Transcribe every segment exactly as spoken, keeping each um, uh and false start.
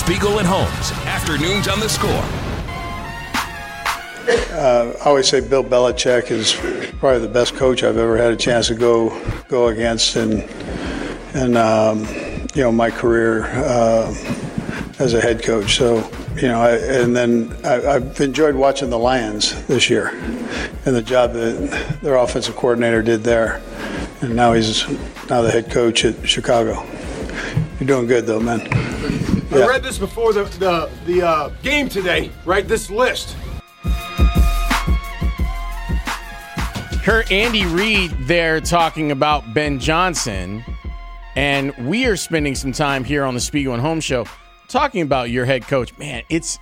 Spiegel and Holmes, afternoons on The Score. Uh, I always say Bill Belichick is probably the best coach I've ever had a chance to go go against in, in um, you know, my career uh, as a head coach. So, you know, I, and then I, I've enjoyed watching the Lions this year and the job that their offensive coordinator did there. And now he's now the head coach at Chicago. You're doing good, though, man. Yeah. I read this before the the, the uh, game today, right? This list. Heard Andy Reid there talking about Ben Johnson, and we are spending some time here on the Spiegel and Holmes show talking about your head coach. Man, it's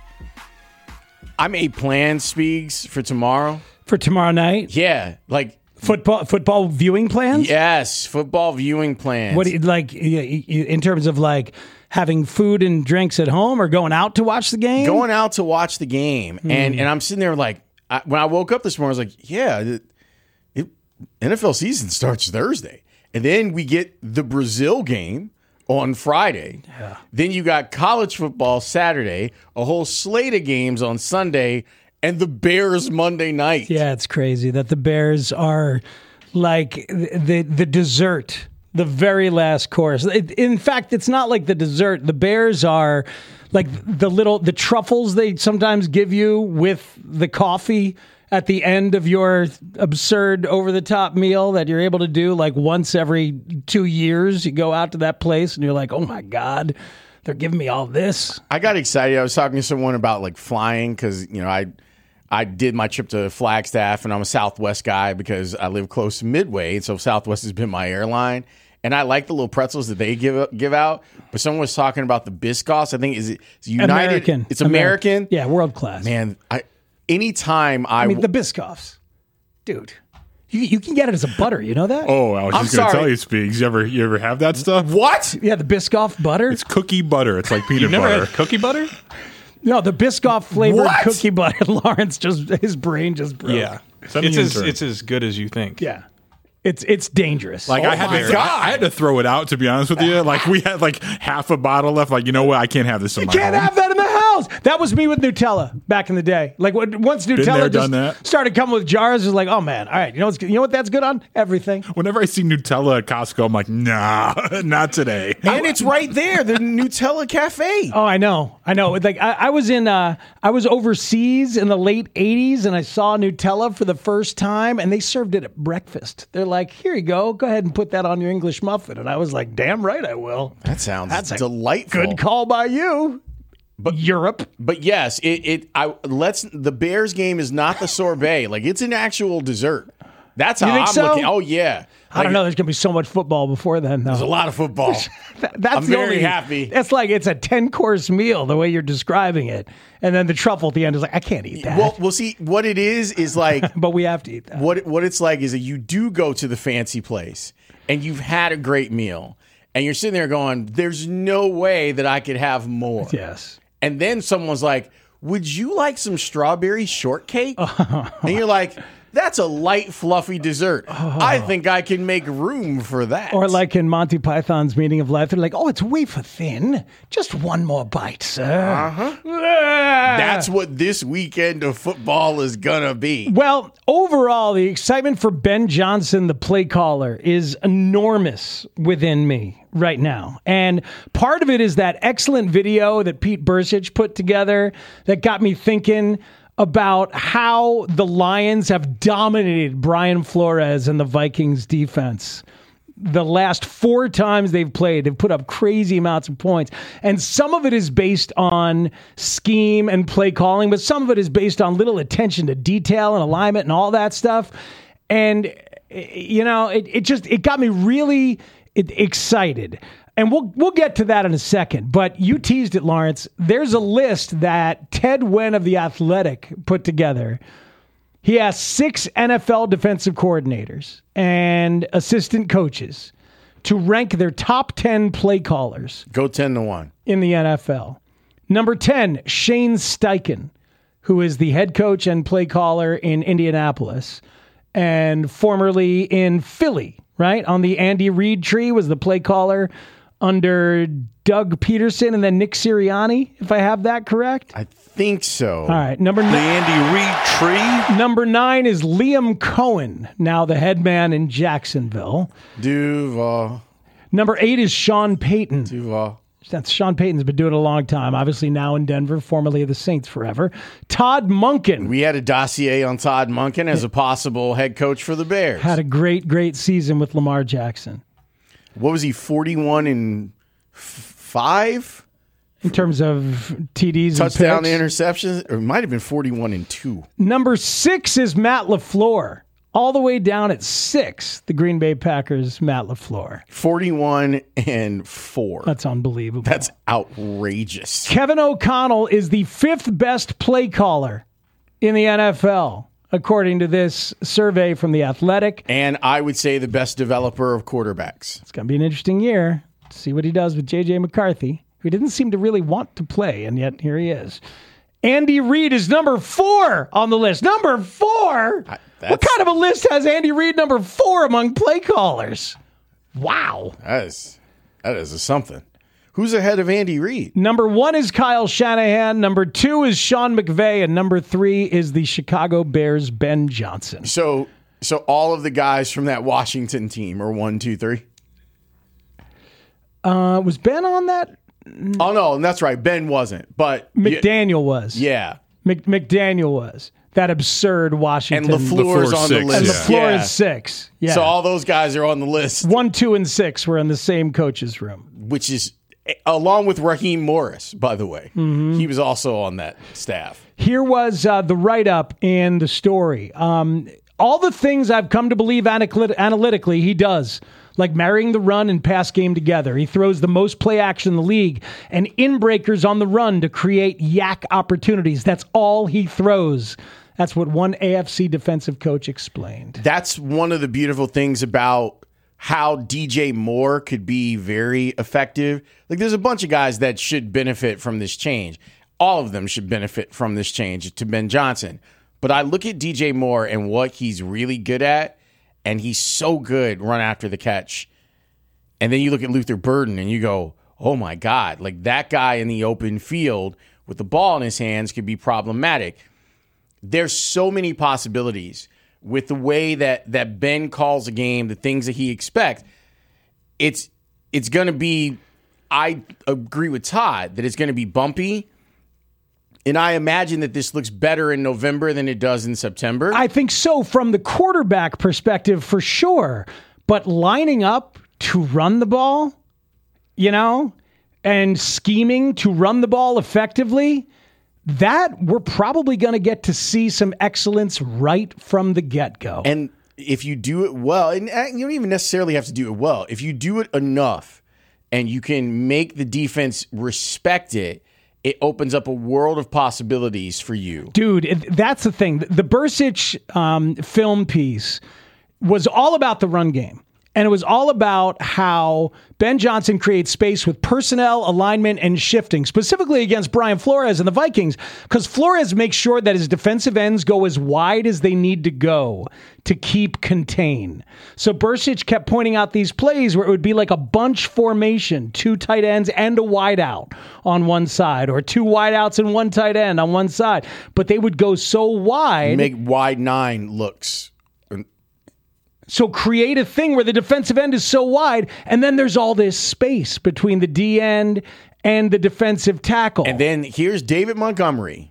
I made plans, Spiegs, for tomorrow. For tomorrow night? Yeah, like football football viewing plans? Yes, football viewing plans. What do you, like in terms of like having food and drinks at home or going out to watch the game? Going out to watch the game. Hmm. And and I'm sitting there like I, when I woke up this morning I was like, yeah, it, it, N F L season starts Thursday. And then we get the Brazil game on Friday. Yeah. Then you got college football Saturday, a whole slate of games on Sunday, and the Bears Monday night. Yeah, it's crazy that the Bears are like the the dessert, the very last course. It, in fact, it's not like the dessert. The Bears are like the little the truffles they sometimes give you with the coffee at the end of your absurd over-the-top meal that you're able to do like once every two years. You go out to that place and you're like, oh, my God, they're giving me all this. I got excited. I was talking to someone about like flying because, you know, I I did my trip to Flagstaff, and I'm a Southwest guy because I live close to Midway, and so Southwest has been my airline. And I like the little pretzels that they give give out. But someone was talking about the Biscoffs. I think is it it's United? American. It's American. American. Yeah, world class. Man, I anytime I, I mean the Biscoffs, dude. You you can get it as a butter. You know that? Oh, I was I'm just going to sorry. tell you, Speaks. You ever you ever have that stuff? What? Yeah, the Biscoff butter. It's cookie butter. It's like peanut You've never butter. had cookie butter? No, the Biscoff flavored What? cookie butter. Lawrence just his brain just broke. Yeah. Send me It's an as, intern. it's as good as you think. Yeah. It's it's dangerous. Like Oh I had my to, God. I had to throw it out. To be honest with you, like we had like half a bottle left. Like you know what, I can't have this in you my can't home. have that in the house. That was me with Nutella back in the day. Like when, once Nutella there, just done that. started coming with jars, it was like, oh man, all right, you know what's, you know what that's good on? Everything. Whenever I see Nutella at Costco, I'm like, nah, not today. And it's right there, the Nutella Cafe. Oh, I know, I know. Like I, I was in, uh, I was overseas in the late eighties, and I saw Nutella for the first time, and they served it at breakfast. They're like, here you go, go ahead and put that on your English muffin, and I was like, damn right, I will. That sounds That's a delightful. Good call by you. But Europe. But yes, it, it I let's the Bears game is not the sorbet. Like it's an actual dessert. That's how You think I'm so? looking. Oh yeah. I don't know. There's gonna be so much football before then, though. There's a lot of football. That- that's I'm the very only, happy. That's like it's a ten course meal the way you're describing it, and then the truffle at the end is like I can't eat that. Well, we'll see. What it is is like but we have to eat that. what what it's like is that you do go to the fancy place and you've had a great meal and you're sitting there going, "There's no way that I could have more." Yes. And then someone's like, would you like some strawberry shortcake? And you're like, that's a light, fluffy dessert. I think I can make room for that. Or like in Monty Python's Meaning of Life, they're like, "Oh, it's wafer thin. Just one more bite, sir." Uh-huh. That's what this weekend of football is going to be. Well, overall, the excitement for Ben Johnson, the play caller, is enormous within me right now. And part of it is that excellent video that Pete Burcich put together that got me thinking about how the Lions have dominated Brian Flores and the Vikings defense. The last four times they've played, they've put up crazy amounts of points. And some of it is based on scheme and play calling, but some of it is based on little attention to detail and alignment and all that stuff. And, you know, it, it just, it got me really excited. And we'll we'll get to that in a second. But you teased it, Lawrence. There's a list that Ted Wen of The Athletic put together. He asked six N F L defensive coordinators and assistant coaches to rank their top ten play callers. Go ten to one. In the N F L. Number ten, Shane Steichen, who is the head coach and play caller in Indianapolis and formerly in Philly, right? On the Andy Reid tree was the play caller under Doug Peterson and then Nick Sirianni, if I have that correct. I think so. All right, number nine. The Andy Reid tree. Number nine is Liam Cohen, now the head man in Jacksonville. Duval. Number eight is Sean Payton. Duval. That's Sean Payton's been doing it a long time. Obviously now in Denver, formerly of the Saints forever. Todd Monken. We had a dossier on Todd Monken as a possible head coach for the Bears. Had a great, great season with Lamar Jackson. What was he, forty-one and five? In terms of T Ds Touchdown and to picks. interceptions? Or it might have been forty-one and two. Number six is Matt LaFleur. All the way down at six, the Green Bay Packers, Matt LaFleur. forty-one and four. That's unbelievable. That's outrageous. Kevin O'Connell is the fifth best play caller in the N F L, according to this survey from The Athletic. And I would say the best developer of quarterbacks. It's going to be an interesting year. See what he does with J J McCarthy, who didn't seem to really want to play, and yet here he is. Andy Reid is number four on the list. Number four? I, what kind of a list has Andy Reid number four among play callers? Wow. That is, that is a something. Who's ahead of Andy Reid? Number one is Kyle Shanahan. Number two is Sean McVay. And number three is the Chicago Bears' Ben Johnson. So, so all of the guys from that Washington team are one, two, three? Uh, was Ben on that? Oh, no, that's right. Ben wasn't. But McDaniel was. Yeah. Mc, McDaniel was. That absurd Washington. And LaFleur's on the six, list. And yeah. LaFleur Yeah. is six. Yeah. So all those guys are on the list, One, two, and six were in the same coach's room. which is along with Raheem Morris, by the way. Mm-hmm. He was also on that staff. Here was uh, the write-up and the story. Um, all the things I've come to believe analyt- analytically, he does. Like marrying the run and pass game together. He throws the most play action in the league and in-breakers on the run to create yak opportunities. That's all he throws. That's what one A F C defensive coach explained. That's one of the beautiful things about how D J Moore could be very effective. Like, there's a bunch of guys that should benefit from this change. All of them should benefit from this change to Ben Johnson. But I look at D J Moore and what he's really good at, and he's so good run after the catch. And then you look at Luther Burden and you go, oh my God, like that guy in the open field with the ball in his hands could be problematic. There's so many possibilities with the way that that Ben calls a game, the things that he expects. It's it's going to be, I agree with Todd, that it's going to be bumpy. And I imagine that this looks better in November than it does in September. I think so from the quarterback perspective, for sure. But lining up to run the ball, you know, and scheming to run the ball effectively, that we're probably going to get to see some excellence right from the get-go. And if you do it well, and you don't even necessarily have to do it well, if you do it enough and you can make the defense respect it, it opens up a world of possibilities for you. Dude, it- that's the thing. The Bursic um, film piece was all about the run game. And it was all about how Ben Johnson creates space with personnel, alignment, and shifting, specifically against Brian Flores and the Vikings, because Flores makes sure that his defensive ends go as wide as they need to go to keep contain. So Bursic kept pointing out these plays where it would be like a bunch formation, two tight ends and a wide out on one side, or two wide outs and one tight end on one side. But they would go so wide. Make wide nine looks. So create a thing where the defensive end is so wide, and then there's all this space between the D end and the defensive tackle. And then here's David Montgomery.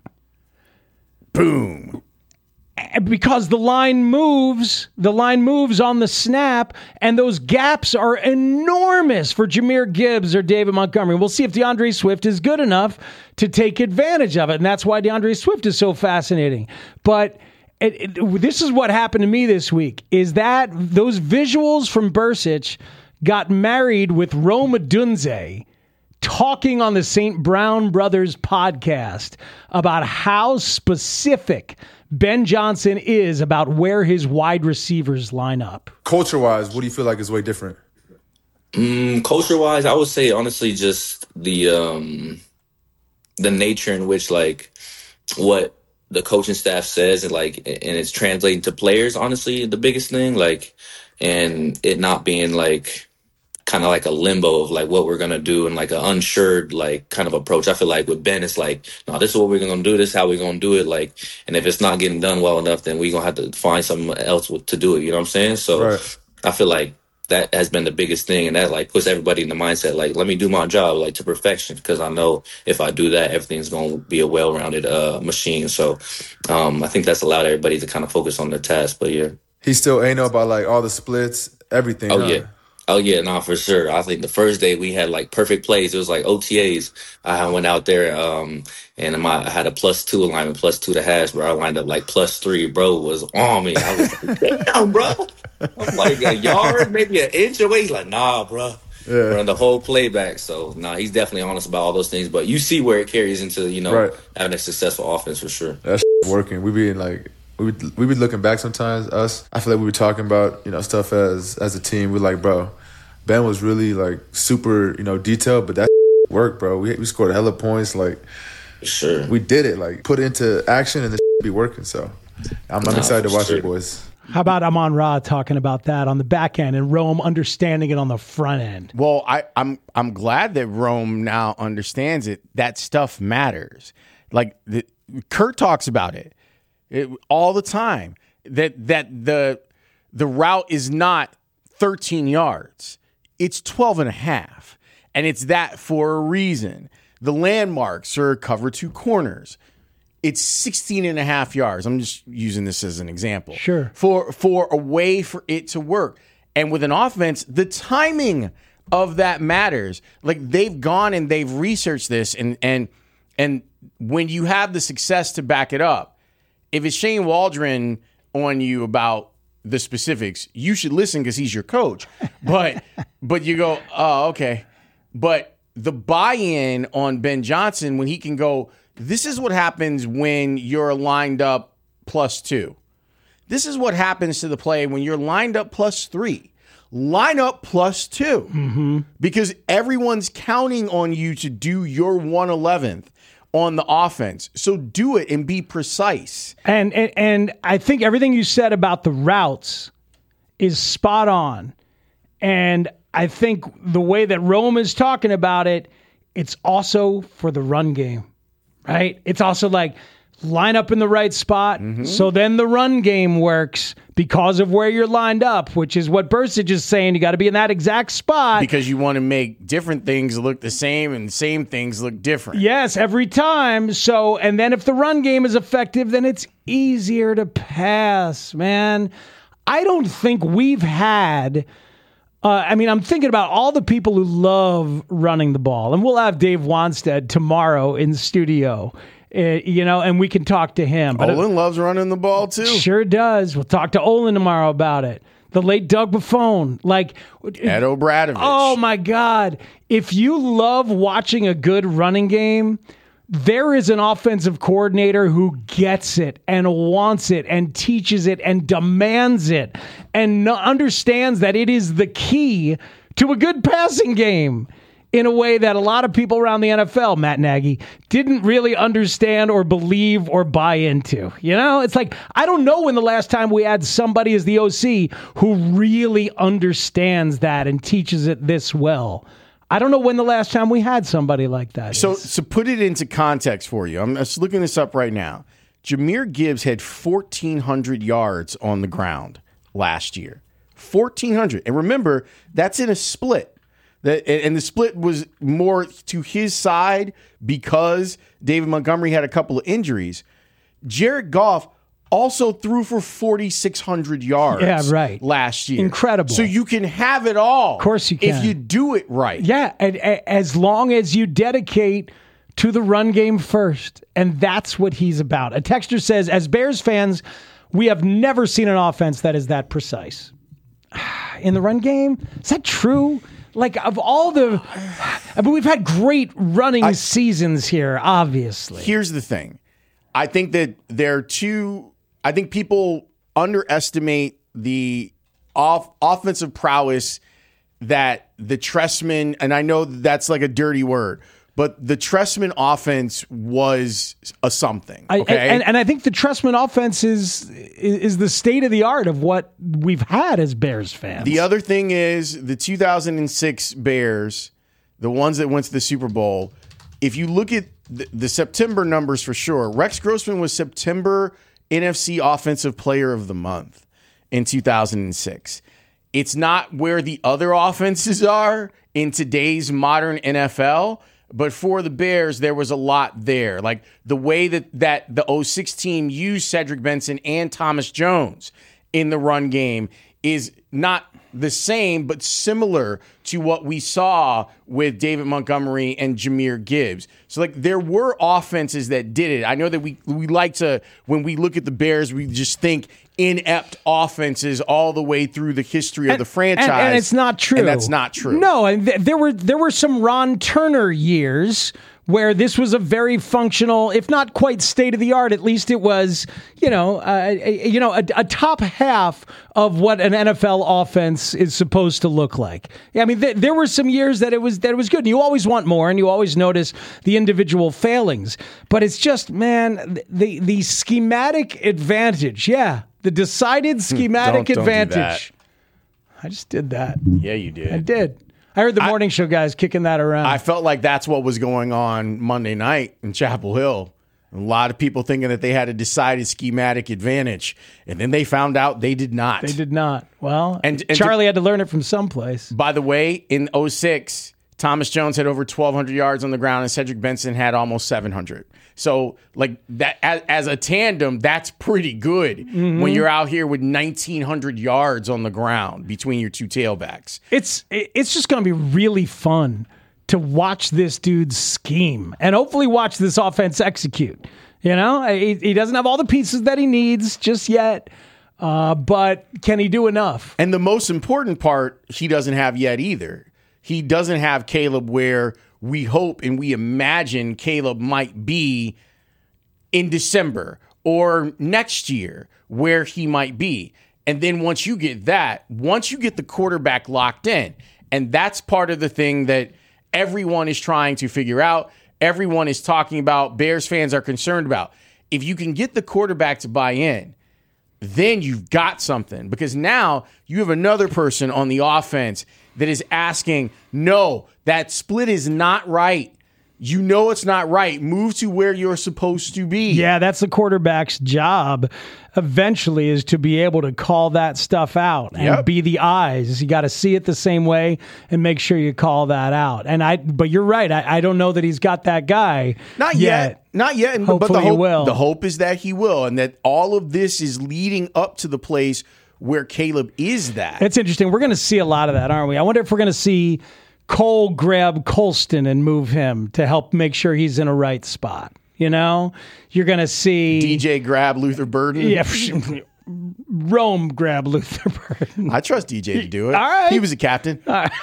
Boom. Because the line moves, the line moves on the snap, and those gaps are enormous for Jahmyr Gibbs or David Montgomery. We'll see if DeAndre Swift is good enough to take advantage of it, and that's why DeAndre Swift is so fascinating. But It, it, this is what happened to me this week, is that those visuals from Bursic got married with Rome Odunze talking on the Saint Brown Brothers podcast about how specific Ben Johnson is about where his wide receivers line up. Culture-wise, what do you feel like is way different? Mm, culture-wise, I would say, honestly, just the um, the nature in which, like, what the coaching staff says, and like, and it's translating to players, honestly, the biggest thing, like, and it not being like kind of like a limbo of like what we're gonna do and like an unsure like kind of approach. I feel like with Ben, it's like, no, this is what we're gonna do. This is how we're gonna do it. Like, and if it's not getting done well enough, then we're gonna have to find something else to do it. You know what I'm saying? So Right. I feel like that has been the biggest thing, and that like puts everybody in the mindset like, let me do my job like to perfection, because I know if I do that, everything's gonna be a well-rounded uh, machine. So um, I think that's allowed everybody to kind of focus on their task. But yeah, He still ain't know about like all the splits, everything. oh huh? yeah. Oh yeah, no, for sure. I think the first day we had like perfect plays. It was like O T As. I went out there um, and my, I had a plus two alignment, plus two to hash, bro. I lined up like plus three. Bro was on me. I was like, damn, bro. I'm like a yard, maybe an inch away. He's like, nah, bro. Yeah. Run the whole playback. So nah, he's definitely honest about all those things. But you see where it carries into, you know, Right. having a successful offense for sure. That's working. We be like we be, we be looking back sometimes. Us, I feel like we were talking about you know stuff as as a team. We're like, bro, Ben was really like super you know detailed, but that worked, bro. We we scored hella points. Like For sure. we did it. Like put it into action, and this be working. So I'm, I'm Nah, excited to for watch sure. it, boys. How about Amon Ra talking about that on the back end and Rome understanding it on the front end? Well, I, I'm I'm glad that Rome now understands it. That stuff matters. Like the, Kurt talks about it, it all the time. That that the the route is not thirteen yards; it's twelve and a half, and it's that for a reason. The landmarks are cover two corners. It's sixteen and a half yards. I'm just using this as an example. Sure. For for a way for it to work. And with an offense, the timing of that matters. Like they've gone and they've researched this, and and and when you have the success to back it up, if it's Shane Waldron on you about the specifics, you should listen because he's your coach. But but you go, oh, okay. But the buy-in on Ben Johnson when he can go, this is what happens when you're lined up plus two. This is what happens to the play when you're lined up plus three. Line up plus two. Mm-hmm. Because everyone's counting on you to do your one eleventh on the offense. So do it and be precise. And, and and I think everything you said about the routes is spot on. And I think the way that Rome is talking about it, it's also for the run game. Right? It's also like line up in the right spot. Mm-hmm. So then the run game works because of where you're lined up, which is what Bursidge is saying. You got to be in that exact spot. Because you want to make different things look the same and same things look different. Yes, every time. So, and then if the run game is effective, then it's easier to pass, man. I don't think we've had... Uh, I mean, I'm thinking about all the people who love running the ball, and we'll have Dave Wanstead tomorrow in the studio, uh, you know, and we can talk to him. But Olin loves running the ball too. Sure does. We'll talk to Olin tomorrow about it. The late Doug Buffone, like Ed O'Bradovich. Oh my God! If you love watching a good running game, there is an offensive coordinator who gets it and wants it and teaches it and demands it and understands that it is the key to a good passing game in a way that a lot of people around the N F L, Matt Nagy, didn't really understand or believe or buy into. You know, it's like, I don't know when the last time we had somebody as the O C who really understands that and teaches it this well. I don't know when the last time we had somebody like that. So, is. so put it into context for you. I'm just looking this up right now. Jahmyr Gibbs had fourteen hundred yards on the ground last year. fourteen hundred. And remember, that's in a split. That, and the split was more to his side because David Montgomery had a couple of injuries. Jared Goff also threw for forty-six hundred yards yeah, right. last year. Incredible. So you can have it all. Of course you can. If you do it right. Yeah, and, and, as long as you dedicate to the run game first. And that's what he's about. A texter says, as Bears fans, we have never seen an offense that is that precise. In the run game? Is that true? Like, of all the... I mean, we've had great running I, seasons here, obviously. Here's the thing. I think that there are two... I think people underestimate the off, offensive prowess that the Tressman, and I know that's like a dirty word, but the Trestman offense was a something. I, okay, and, and I think the Trestman offense is is the state of the art of what we've had as Bears fans. The other thing is the two thousand six Bears, the ones that went to the Super Bowl. If you look at the, the September numbers for sure, Rex Grossman was September N F C Offensive Player of the Month in two thousand six. It's not where the other offenses are in today's modern N F L, but for the Bears, there was a lot there. Like the way that, that the oh six team used Cedric Benson and Thomas Jones in the run game is not the same, but similar to what we saw with David Montgomery and Jahmyr Gibbs. So, like, there were offenses that did it. I know that we we like to, when we look at the Bears, we just think inept offenses all the way through the history of and, the franchise. And, and it's not true. And that's not true. No, and th- there were there were some Ron Turner years where this was a very functional, if not quite state of the art, at least it was, you know, uh, a, you know, a, a top half of what an N F L offense is supposed to look like. Yeah, I mean, th- there were some years that it was that it was good. And you always want more, and you always notice the individual failings. But it's just, man, the the schematic advantage. Yeah, the decided schematic don't, don't advantage. I just did that. Yeah, you did. I did. I heard the morning I, show guys kicking that around. I felt like that's what was going on Monday night in Chapel Hill. A lot of people thinking that they had a decided schematic advantage, and then they found out they did not. They did not. Well, and, and Charlie to, had to learn it from someplace. By the way, in oh six, Thomas Jones had over twelve hundred yards on the ground, and Cedric Benson had almost seven hundred. So, like that as, as a tandem, that's pretty good mm-hmm. when you're out here with nineteen hundred yards on the ground between your two tailbacks. It's it's just going to be really fun to watch this dude scheme and hopefully watch this offense execute. You know, he, he doesn't have all the pieces that he needs just yet, uh, but can he do enough? And the most important part, he doesn't have yet either. He doesn't have Caleb where we hope and we imagine Caleb might be in December or next year where he might be. And then once you get that, once you get the quarterback locked in, and that's part of the thing that everyone is trying to figure out, everyone is talking about, Bears fans are concerned about. If you can get the quarterback to buy in, then you've got something. Because now you have another person on the offense that is asking, no, that split is not right. You know it's not right. Move to where you're supposed to be. Yeah, that's the quarterback's job eventually, is to be able to call that stuff out and yep. be the eyes. You got to see it the same way and make sure you call that out. And I, but you're right. I, I don't know that he's got that guy. Not yet. yet. Not yet. Hopefully but the hope, he will. The hope is that he will, and that all of this is leading up to the place where Caleb is that. It's interesting. We're going to see a lot of that, aren't we? I wonder if we're going to see Cole grab Colston and move him to help make sure he's in a right spot. You know, you're going to see D J grab Luther Burden. Yeah, Rome grab Luther Burden. I trust D J to do it. All right. He was a captain. All right.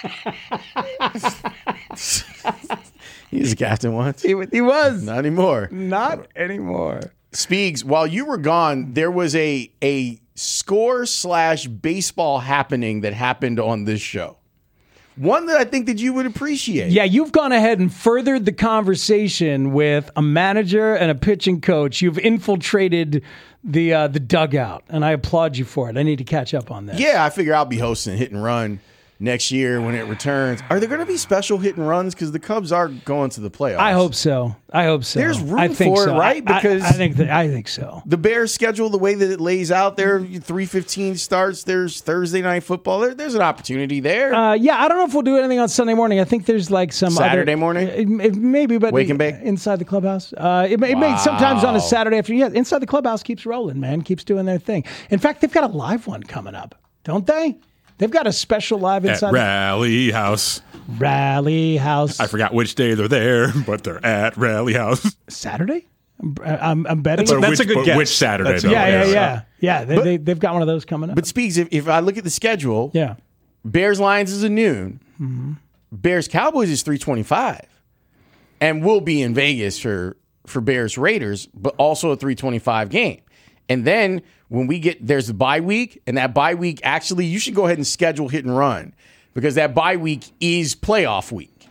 He was a captain once. He, he was. Not anymore. Not anymore. Speaks, while you were gone, there was a a score slash baseball happening that happened on this show. One that I think that you would appreciate. Yeah, you've gone ahead and furthered the conversation with a manager and a pitching coach. You've infiltrated the uh, the dugout, and I applaud you for it. I need to catch up on that. Yeah, I figure I'll be hosting Hit and Run next year when it returns. Are there going to be special hit and runs? Because the Cubs are going to the playoffs. I hope so. I hope so. There's room I think for so. it, right? I, Because I, I think that, I think so. The Bears schedule, the way that it lays out there, three fifteen starts. There's Thursday night football. There, there's an opportunity there. Uh, yeah, I don't know if we'll do anything on Sunday morning. I think there's like some Saturday other, morning, it, it, maybe, but Wake and Bake inside the clubhouse. Uh, it, it wow. may sometimes on a Saturday afternoon. Yeah, inside the clubhouse keeps rolling, man. Keeps doing their thing. In fact, they've got a live one coming up, don't they? They've got a special live inside at Rally House. Rally House. I forgot which day they're there, but they're at Rally House. Saturday? I'm, I'm, I'm betting. That's, a, that's which, a good guess. Which Saturday? That's, though, yeah, yeah, yeah. yeah. Yeah, they, but, they, they've got one of those coming up. But Speaks, if, if I look at the schedule, yeah, Bears Lions is a noon. Mm-hmm. Bears Cowboys is three twenty-five, and we'll be in Vegas for for Bears Raiders, but also a three twenty-five game. And then when we get, there's a bye week, and that bye week, actually, you should go ahead and schedule Hit and Run, because that bye week is playoff week.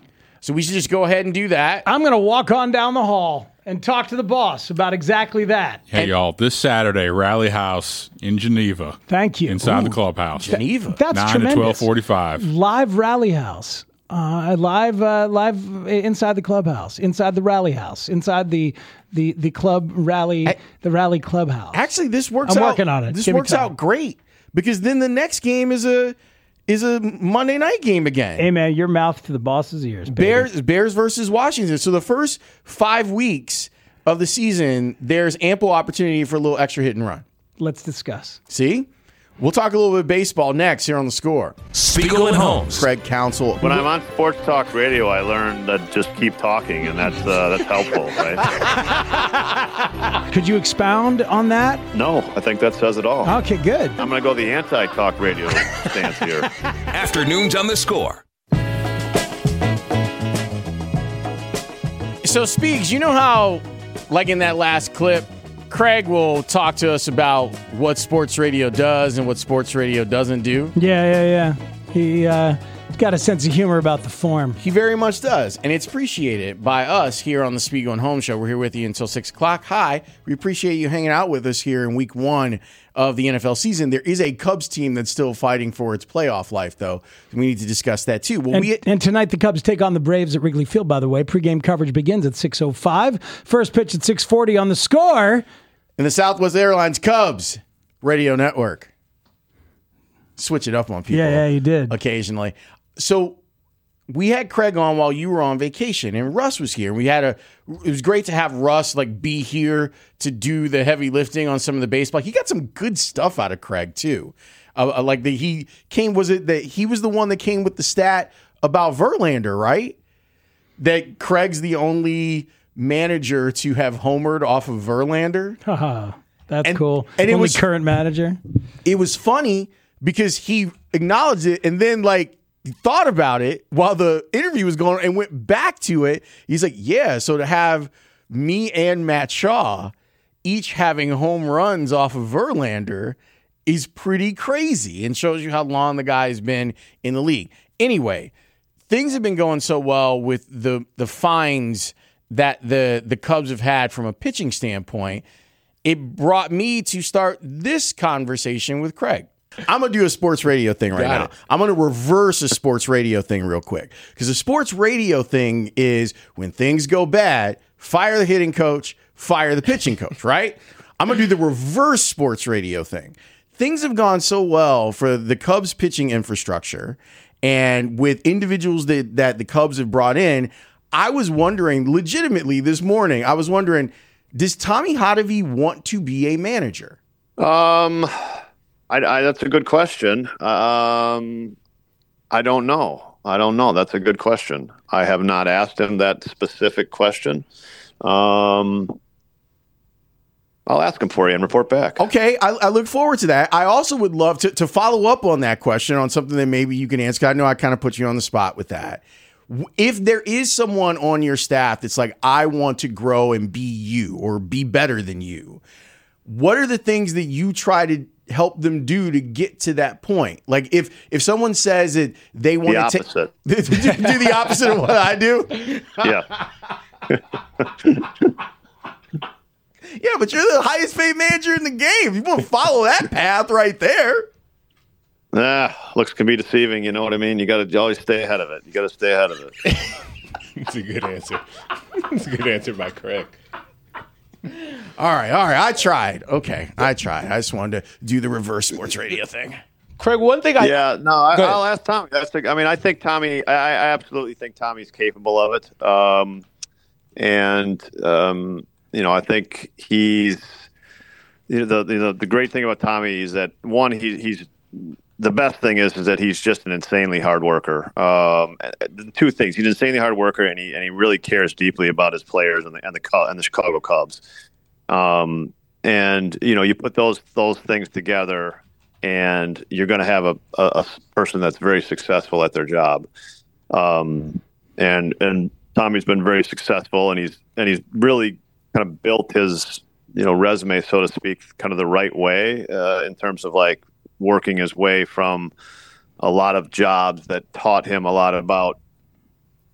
So we should just go ahead and do that. I'm going to walk on down the hall and talk to the boss about exactly that. Hey, And- y'all, this Saturday, Rally House in Geneva. Thank you. Inside Ooh, the clubhouse. Geneva. That's nine tremendous. to twelve forty-five. Live rally house. Uh, live, uh, live inside the clubhouse, inside the rally house, inside the the the club rally, I, the rally clubhouse. Actually, this works. I'm out, working on it. This Give me works time. out great because then the next game is a is a Monday night game again. Hey man, your mouth to the boss's ears. Baby. Bears Bears versus Washington. So the first five weeks of the season, there's ample opportunity for a little extra hit and run. Let's discuss. See? We'll talk a little bit of baseball next here on The Score. Spiegel and Holmes. Craig Counsell. When I'm on sports talk radio, I learned that just keep talking, and that's uh, that's helpful, right? Could you expound on that? No, I think that says it all. Okay, good. I'm going to go the anti-talk radio stance here. Afternoons on The Score. So, Speaks, you know how, like in that last clip, Craig will talk to us about what sports radio does and what sports radio doesn't do? Yeah, yeah, yeah. He uh, he's got a sense of humor about the form. He very much does, and it's appreciated by us here on the Spiegel and Holmes Show. We're here with you until six o'clock. Hi, we appreciate you hanging out with us here in week one of the N F L season. There is a Cubs team that's still fighting for its playoff life, though. We need to discuss that, too. Well, And, we and tonight the Cubs take on the Braves at Wrigley Field, by the way. Pre-game coverage begins at six oh five. First pitch at six forty on The Score. in the Southwest Airlines Cubs Radio Network. Switch it up on people. Yeah, yeah, you did. Occasionally. So we had Craig on while you were on vacation, and Russ was here. We had a. It was great to have Russ like be here to do the heavy lifting on some of the baseball. He got some good stuff out of Craig too. Uh, like the he came. Was it that he was the one that came with the stat about Verlander, right? That Craig's the only manager to have homered off of Verlander. Haha, that's And- cool. and it Only was- current manager. It was funny because he acknowledged it and then like thought about it while the interview was going on and went back to it. He's like, yeah, so to have me and Matt Shaw each having home runs off of Verlander is pretty crazy and shows you how long the guy has been in the league. Anyway, things have been going so well with the the fines that the the Cubs have had from a pitching standpoint. It brought me to start this conversation with Craig. I'm going to do a sports radio thing right Got now. it. I'm going to reverse a sports radio thing real quick. Because the sports radio thing is when things go bad, fire the hitting coach, fire the pitching coach, right? I'm going to do the reverse sports radio thing. Things have gone so well for the Cubs pitching infrastructure and with individuals that, that the Cubs have brought in. I was wondering, legitimately this morning, I was wondering, does Tommy Hotovy want to be a manager? Um, I, I, that's a good question. Um, I don't know. I don't know. That's a good question. I have not asked him that specific question. Um, I'll ask him for you and report back. Okay, I, I look forward to that. I also would love to, to follow up on that question on something that maybe you can answer. I know I kind of put you on the spot with that. If there is someone on your staff that's like, I want to grow and be you or be better than you, what are the things that you try to help them do to get to that point? Like if if someone says that they want The to opposite. do, do the opposite of what I do. Yeah. Yeah, but you're the highest paid manager in the game. You want to follow that path right there. Ah, looks can be deceiving. You know what I mean? You got to always stay ahead of it. You got to stay ahead of it. It's a good answer. It's a good answer by Craig. All right, all right. I tried. Okay, I tried. I just wanted to do the reverse sports radio thing. Craig, one thing I yeah, no, I, Go ahead. I'll ask Tommy. That's the, I mean, I think Tommy. I, I absolutely think Tommy's capable of it. Um, and um, you know, I think he's. You know, the you know, the great thing about Tommy is that one, he, he's. The best thing is, is that he's just an insanely hard worker. Um, two things: he's an insanely hard worker, and he and he really cares deeply about his players and the and the and the Chicago Cubs. Um, and you know, you put those those things together, and you're going to have a, a, a person that's very successful at their job. Um, and and Tommy's been very successful, and he's and he's really kind of built his you know resume, so to speak, kind of the right way uh, in terms of like. Working his way from a lot of jobs that taught him a lot about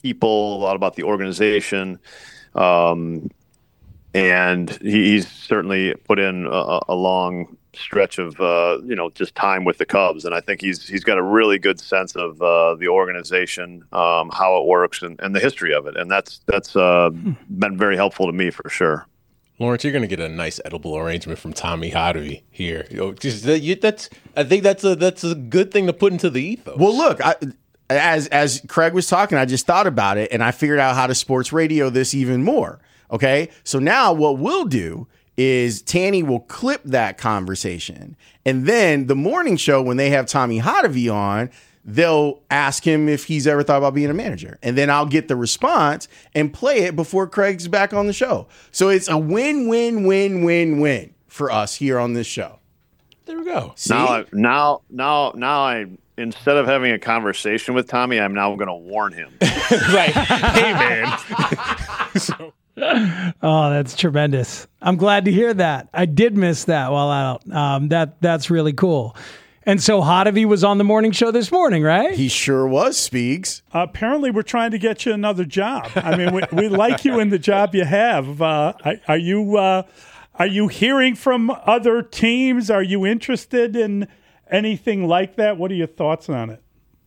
people, a lot about the organization. Um, and he, he's certainly put in a, a long stretch of, uh, you know, just time with the Cubs. And I think he's he's got a really good sense of uh, the organization, um, how it works, and, and the history of it. And that's that's uh, been very helpful to me for sure. Lawrence, you're going to get a nice edible arrangement from Tommy Hotovy here. You know, just, uh, you, that's I think that's a that's a good thing to put into the ethos. Well, look, I, as as Craig was talking, I just thought about it, and I figured out how to sports radio this even more. Okay, so now what we'll do is Tanny will clip that conversation, and then the morning show, when they have Tommy Hotovy on, they'll ask him if he's ever thought about being a manager, and then I'll get the response and play it before Craig's back on the show. So it's a win, win, win, win, win for us here on this show. There we go. See? Now, I, now, now, now, I instead of having a conversation with Tommy, I'm now going to warn him. Right? Hey, man. so. Oh, that's tremendous. I'm glad to hear that. I did miss that while out. Um, that that's really cool. And so Hotovy was on the morning show this morning, right? He sure was, Speaks. Uh, apparently, we're trying to get you another job. I mean, we, we like you in the job you have. Uh, are you uh, are you hearing from other teams? Are you interested in anything like that? What are your thoughts on it?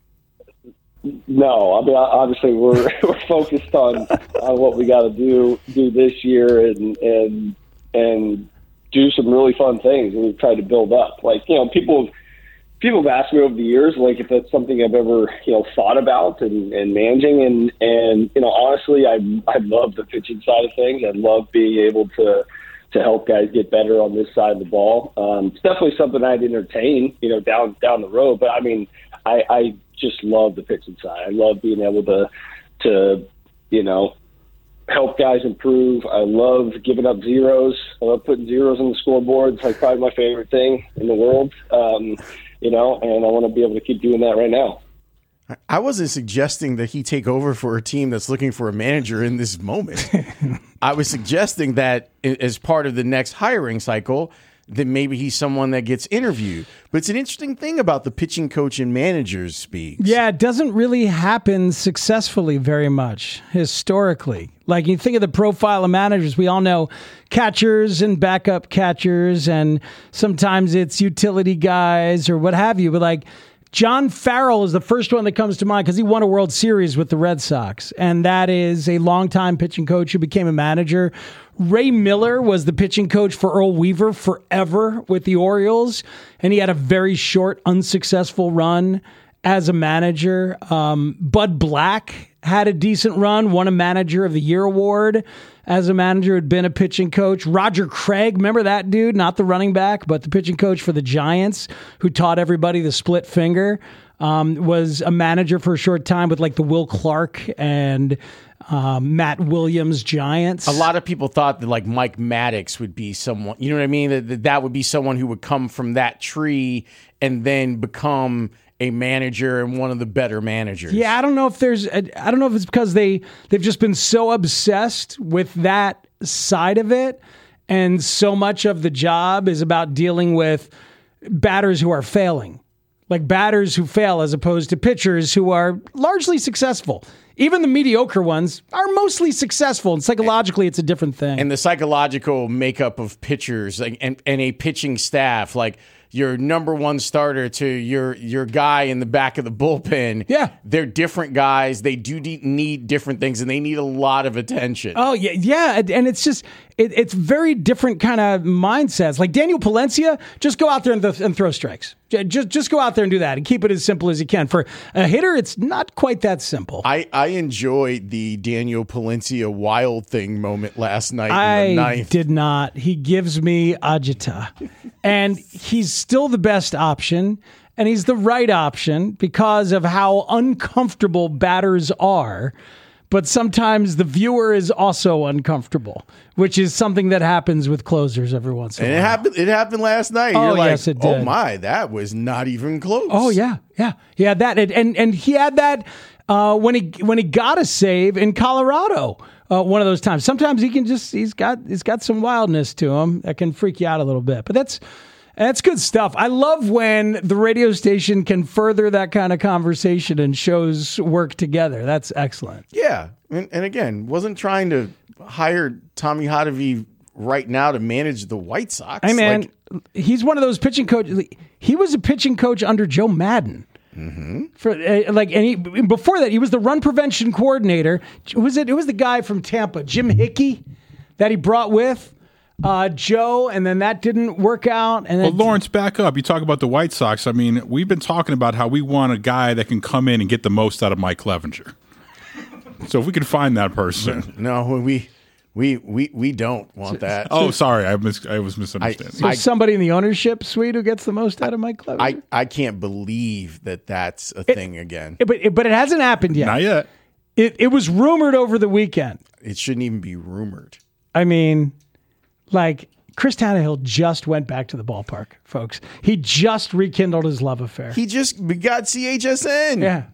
No, I mean, obviously we're we're focused on on what we got to do do this year and and and do some really fun things. And we've tried to build up. Like, you know, people people have asked me over the years, like, if that's something I've ever, you know, thought about and, and managing. And and you know, honestly, I I love the pitching side of things. I love being able to to help guys get better on this side of the ball. Um, it's definitely something I'd entertain, you know, down down the road. But I mean, I. I just love the pitching side. I love being able to, to, you know, help guys improve. I love giving up zeros. I love putting zeros on the scoreboard. It's like probably my favorite thing in the world, um, you know, and I want to be able to keep doing that right now. I wasn't suggesting that he take over for a team that's looking for a manager in this moment. I was suggesting that as part of the next hiring cycle, that maybe he's someone that gets interviewed. But it's an interesting thing about the pitching coach and managers speak. Yeah, it doesn't really happen successfully very much historically. Like, you think of the profile of managers, we all know catchers and backup catchers, and sometimes it's utility guys or what have you. But like, John Farrell is the first one that comes to mind because he won a World Series with the Red Sox. And that is a longtime pitching coach who became a manager. Ray Miller was the pitching coach for Earl Weaver forever with the Orioles. And he had a very short, unsuccessful run as a manager. Um, Bud Black had a decent run, won a Manager of the Year award as a manager, had been a pitching coach. Roger Craig, remember that dude? Not the running back, but the pitching coach for the Giants, who taught everybody the split finger, um, was a manager for a short time with like the Will Clark and um, Matt Williams Giants. A lot of people thought that like Mike Maddox would be someone, you know what I mean? That, that that would be someone who would come from that tree and then become a manager and one of the better managers. Yeah, I don't know if there's, I don't know if it's because they, they've just been so obsessed with that side of it. And so much of the job is about dealing with batters who are failing, like batters who fail as opposed to pitchers who are largely successful. Even the mediocre ones are mostly successful, and psychologically, it's a different thing. And the psychological makeup of pitchers, like, and, and a pitching staff, like your number one starter to your your guy in the back of the bullpen. Yeah. They're different guys. They do need different things, and they need a lot of attention. Oh, yeah, yeah, and it's just, it, it's very different kind of mindsets. Like Daniel Palencia, just go out there and, th- and throw strikes. Just just go out there and do that and keep it as simple as you can. For a hitter, it's not quite that simple. I, I enjoyed the Daniel Palencia Wild Thing moment last night I in the ninth. did not. He gives me agita. And he's still the best option, and he's the right option because of how uncomfortable batters are. But sometimes the viewer is also uncomfortable, which is something that happens with closers every once in a and while. it happened. It happened last night. Oh, You're like, yes, it did. Oh my, that was not even close. Oh yeah, yeah, he had that, and and, and he had that uh, when he when he got a save in Colorado. Uh, one of those times. Sometimes he can just he's got he's got some wildness to him that can freak you out a little bit. But that's That's good stuff. I love when the radio station can further that kind of conversation and shows work together. That's excellent. Yeah. And, and again, wasn't trying to hire Tommy Hotovy right now to manage the White Sox. Hey, man, like, he's one of those pitching coaches. He was a pitching coach under Joe Madden. Mm-hmm. For uh, like, and he, before that, he was the run prevention coordinator. Was it? It was the guy from Tampa, Jim Hickey, that he brought with uh, Joe, and then that didn't work out. And well, then, Lawrence, back up. You talk about the White Sox. I mean, we've been talking about how we want a guy that can come in and get the most out of Mike Clevenger. So if we could find that person, no, we. We we we don't want that. Oh, sorry, I mis- I was misunderstanding. So somebody in the ownership suite who gets the most out of Mike Clevenger. I, I can't believe that that's a It- thing again. But it, but it hasn't happened yet. Not yet. It it was rumored over the weekend. It shouldn't even be rumored. I mean, like Chris Tannehill just went back to the ballpark, folks. He just rekindled his love affair. He just got C H S N. Yeah.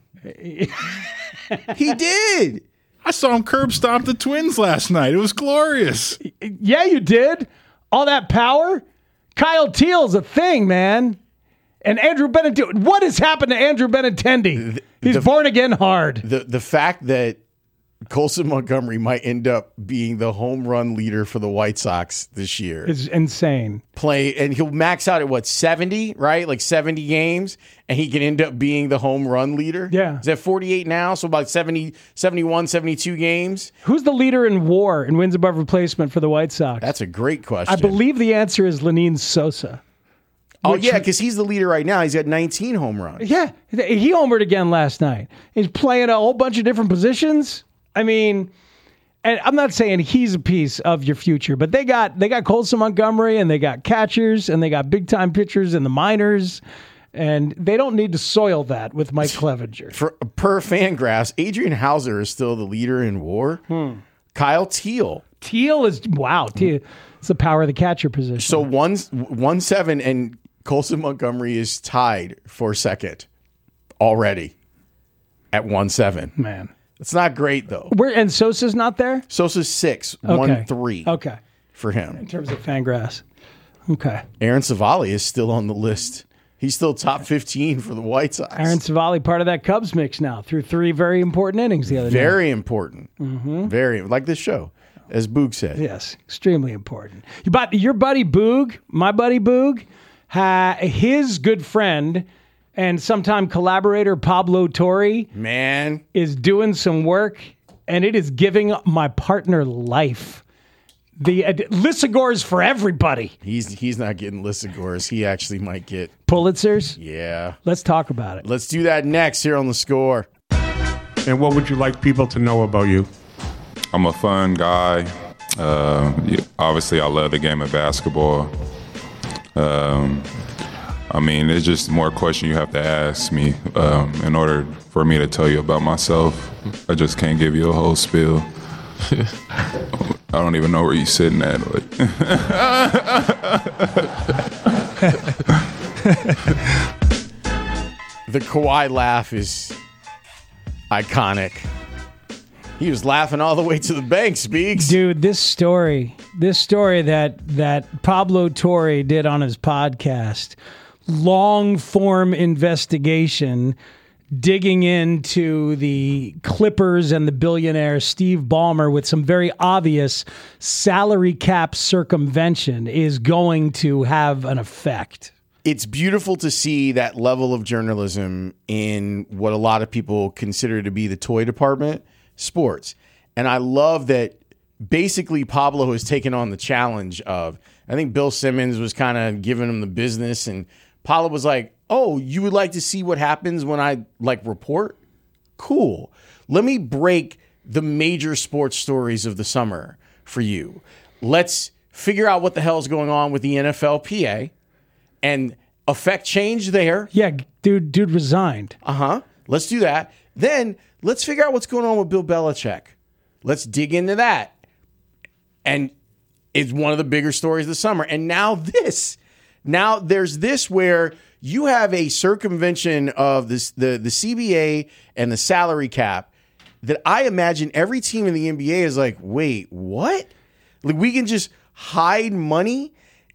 He did. I saw him curb stomp the Twins last night. It was glorious. Yeah, you did. All that power. Kyle Teal's a thing, man. And Andrew Benintendi. What has happened to Andrew Benintendi? He's the, born again hard. The the fact that Colson Montgomery might end up being the home run leader for the White Sox this year is insane. Play and he'll max out at what, seventy, right? Like seventy games, and he can end up being the home run leader. Yeah. He's at forty-eight now, so about seventy, seventy-one, seventy-two games. Who's the leader in WAR in wins above replacement for the White Sox? That's a great question. I believe the answer is Lenine Sosa. Oh, Which- yeah, because he's the leader right now. He's got nineteen home runs. Yeah, he homered again last night. He's playing a whole bunch of different positions. I mean, and I'm not saying he's a piece of your future, but they got they got Colson Montgomery and they got catchers and they got big time pitchers in the minors, and they don't need to soil that with Mike Clevenger. For per Fangraphs, Adrian Hauser is still the leader in WAR. Hmm. Kyle Teal. Teal is wow. Teal, it's the power of the catcher position. So one one seven and Colson Montgomery is tied for second already at one seven. Man. It's not great, though. Where and Sosa's not there? Sosa's six, Okay. one three. Okay. For him. In terms of Fangraphs. Okay. Aaron Savali is still on the list. He's still top fifteen for the White Sox. Aaron Savali, part of that Cubs mix now, through three very important innings the other Very day. important. Mm-hmm. Very, like this show, as Boog said. Yes, extremely important. But your buddy Boog, my buddy Boog, ha, his good friend and sometime collaborator Pablo Torre, man, is doing some work, and it is giving my partner life. The uh, Lissagors for everybody. He's he's not getting Lissagors. He actually might get Pulitzers. Yeah. Let's talk about it. Let's do that next here on The Score. And what would you like people to know about you? I'm a fun guy. Uh, obviously, I love the game of basketball. Um, I mean, it's just more question you have to ask me um, in order for me to tell you about myself. I just can't give you a whole spiel. I don't even know where you're sitting at. Like. The Kawhi laugh is iconic. He was laughing all the way to the bank, Speaks. Dude, this story, this story that that Pablo Torre did on his podcast, long form investigation, digging into the Clippers and the billionaire Steve Ballmer with some very obvious salary cap circumvention, is going to have an effect. It's beautiful to see that level of journalism in what a lot of people consider to be the toy department, sports. And I love that basically Pablo has taken on the challenge of, I think Bill Simmons was kind of giving him the business, and Pablo was like, oh, you would like to see what happens when I like report? Cool. Let me break the major sports stories of the summer for you. Let's figure out what the hell is going on with the N F L P A and affect change there. Yeah, dude, dude resigned. Uh-huh. Let's do that. Then let's figure out what's going on with Bill Belichick. Let's dig into that. And it's one of the bigger stories of the summer. And now this. Now there's this where you have a circumvention of this, the, the C B A and the salary cap that I imagine every team in the N B A is like, wait, what? Like we can just hide money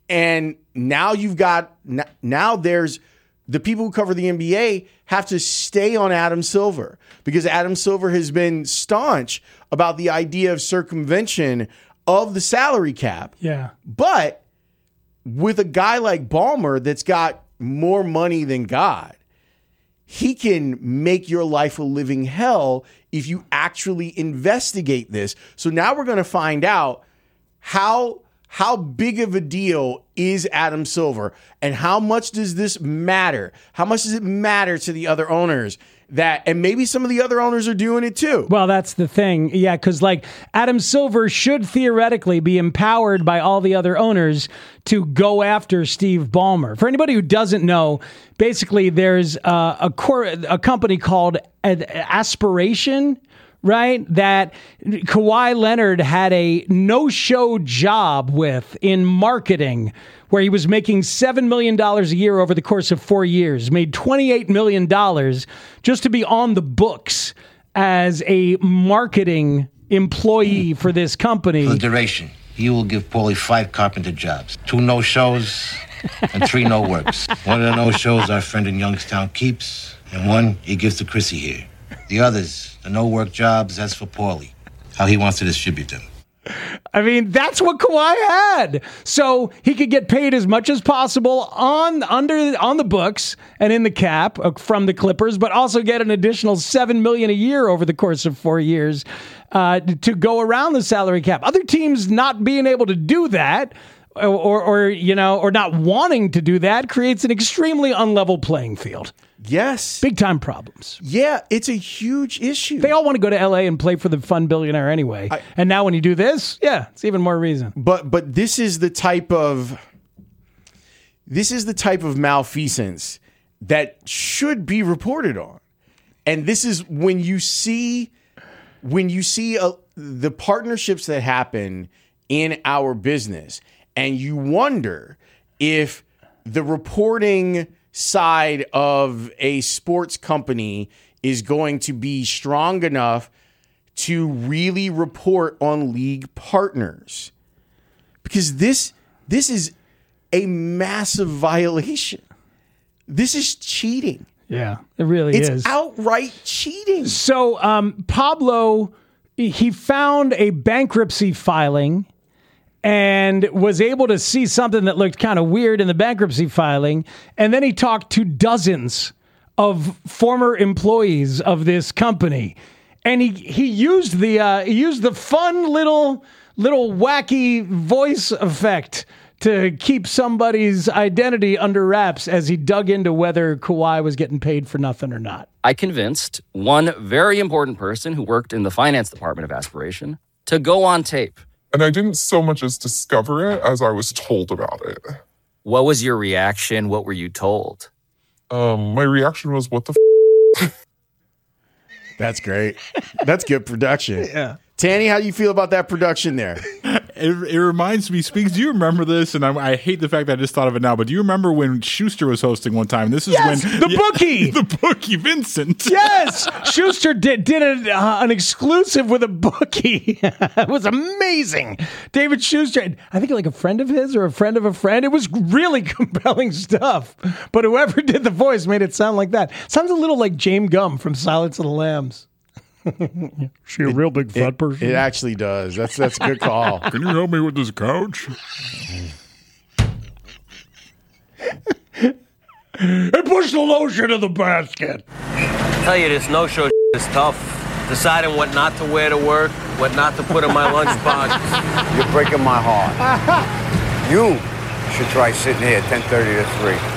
And now you've got, now there's the people who cover the N B A have to stay on Adam Silver because Adam Silver has been staunch about the idea of circumvention of the salary cap. Yeah. But with a guy like Ballmer that's got more money than God, he can make your life a living hell if you actually investigate this. So now we're going to find out how how big of a deal is Adam Silver and how much does this matter? How much does it matter to the other owners that, and maybe some of the other owners are doing it too. Well, that's the thing. Yeah, because like Adam Silver should theoretically be empowered by all the other owners to go after Steve Ballmer. For anybody who doesn't know, basically there's uh, a, cor- a company called Aspiration, right, that Kawhi Leonard had a no-show job with in marketing where he was making seven million dollars a year over the course of four years, made twenty-eight million dollars just to be on the books as a marketing employee for this company. For the duration, he will give Paulie five carpenter jobs, two no-shows and three no-works. One of the no-shows our friend in Youngstown keeps, and one he gives to Chrissy here. The others, the no-work jobs, that's for Paulie, how he wants to distribute them. I mean, that's what Kawhi had. So he could get paid as much as possible on under on the books and in the cap from the Clippers, but also get an additional seven million dollars a year over the course of four years uh, to go around the salary cap. Other teams not being able to do that, or, or, or you know, or not wanting to do that, creates an extremely unlevel playing field. Yes. Big time problems. Yeah, it's a huge issue. They all want to go to L A and play for the fun billionaire anyway. I, and now when you do this, yeah, it's even more reason. But but this is the type of this is the type of malfeasance that should be reported on. And this is when you see when you see a, the partnerships that happen in our business and you wonder if the reporting side of a sports company is going to be strong enough to really report on league partners, because this this is a massive violation. This is cheating. Yeah, it really it's is. It's outright cheating. So um, Pablo, he found a bankruptcy filing and was able to see something that looked kind of weird in the bankruptcy filing. And then he talked to dozens of former employees of this company. And he, he used the uh, he used the fun little little wacky voice effect to keep somebody's identity under wraps as he dug into whether Kawhi was getting paid for nothing or not. I convinced one very important person who worked in the finance department of Aspiration to go on tape. And I didn't so much as discover it as I was told about it. What was your reaction? What were you told? Um, my reaction was, what the f***? That's great. That's good production. Yeah. Tanny, how do you feel about that production there? It, it reminds me, Speaks, do you remember this? And I, I hate the fact that I just thought of it now, but do you remember when Schuster was hosting one time? This is yes, when the yeah, bookie, the bookie, Vincent. Yes, Schuster did did a, uh, an exclusive with a bookie. It was amazing. David Schuster, I think like a friend of his or a friend of a friend. It was really compelling stuff. But whoever did the voice made it sound like that. Sounds a little like James Gum from Silence of the Lambs. She a real big fat it, person? It actually does. That's that's a good call. Can you help me with this couch? Hey, push the lotion in the basket. I tell you, this no-show is tough. Deciding what not to wear to work, what not to put in my lunchbox. You're breaking my heart. You should try sitting here ten thirty to three.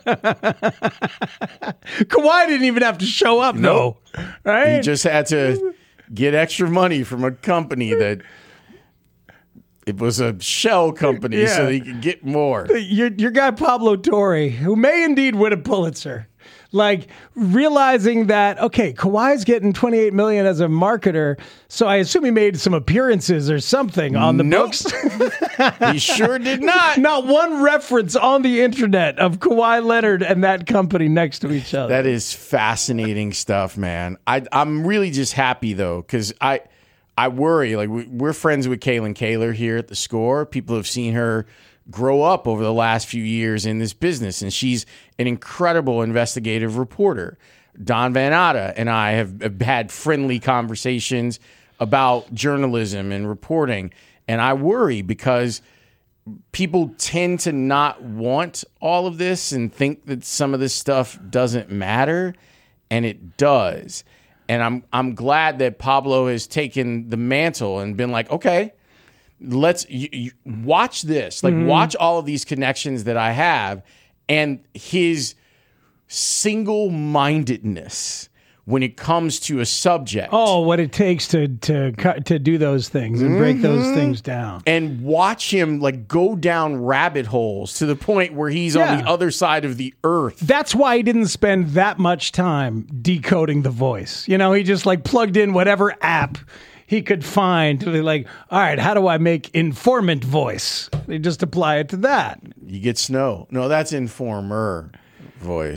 Kawhi didn't even have to show up, nope. though. Right? He just had to get extra money from a company that it was a shell company, Yeah. so he could get more. Your, your guy Pablo Torre, who may indeed win a Pulitzer, like realizing that, okay, Kawhi's getting twenty-eight million dollars as a marketer, so I assume he made some appearances or something on the Nope. books. He sure did not. Not one reference on the internet of Kawhi Leonard and that company next to each other. That is fascinating stuff, man. I, I'm really just happy, though, because I I worry. Like, we, we're friends with Kaylin Kaler here at The Score. People have seen her grow up over the last few years in this business, and she's an incredible investigative reporter. Don Van Atta and I have, have had friendly conversations about journalism and reporting, and I worry because people tend to not want all of this and think that some of this stuff doesn't matter, and it does. And I'm I'm glad that Pablo has taken the mantle and been like, okay, let's you, you watch this, like mm-hmm. watch all of these connections that I have, and his single-mindedness when it comes to a subject. Oh, what it takes to to cut, to do those things and mm-hmm. break those things down. And watch him like go down rabbit holes to the point where he's yeah. on the other side of the earth. That's why he didn't spend that much time decoding the voice. You know, he just like plugged in whatever app he could find to be like, all right, how do I make informant voice? They just apply it to that. You get Snow. No, that's informer voice.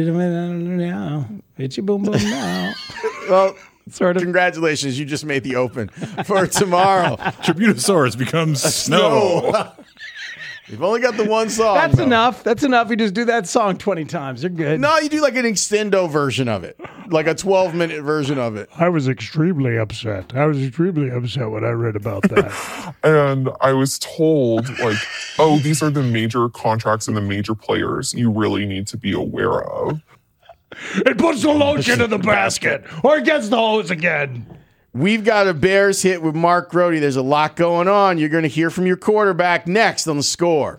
Itchy boom boom now. Well, sort of. Congratulations, you just made the open for tomorrow. Tributosaurus becomes Snow. Snow. You've only got the one song. That's though. enough. That's enough. You just do that song twenty times. You're good. No, you do like an extendo version of it, like a twelve minute version of it. I was extremely upset. I was extremely upset when I read about that. And I was told, like, oh, these are the major contracts and the major players you really need to be aware of. It puts the lotion in the basket or it gets the hose again. We've got a Bears hit with Mark Grody. There's a lot going on. You're going to hear from your quarterback next on The Score.